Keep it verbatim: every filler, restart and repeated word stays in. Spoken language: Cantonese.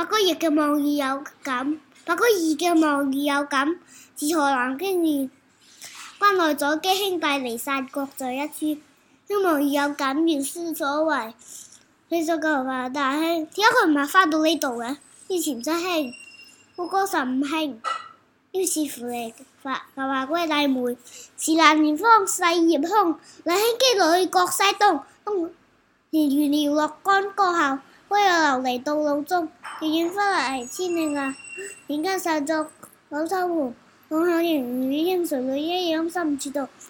個月嘅網友有感，八個二嘅網友有感，自河南經驗關內左基兄弟離散各在一處。啲網友有感，原是所為你所講嘅大兄，點解佢唔係翻到呢度嘅？以前真興，我哥十五興，於是乎嚟發發話歸弟妹，時難年芳細葉空，兩兄機女各西東。東年餘寥落干戈後，歸有流離到路中。遙遠忽來千里外，連間散作九秋湖。往後仍與英誰女一樣深處道。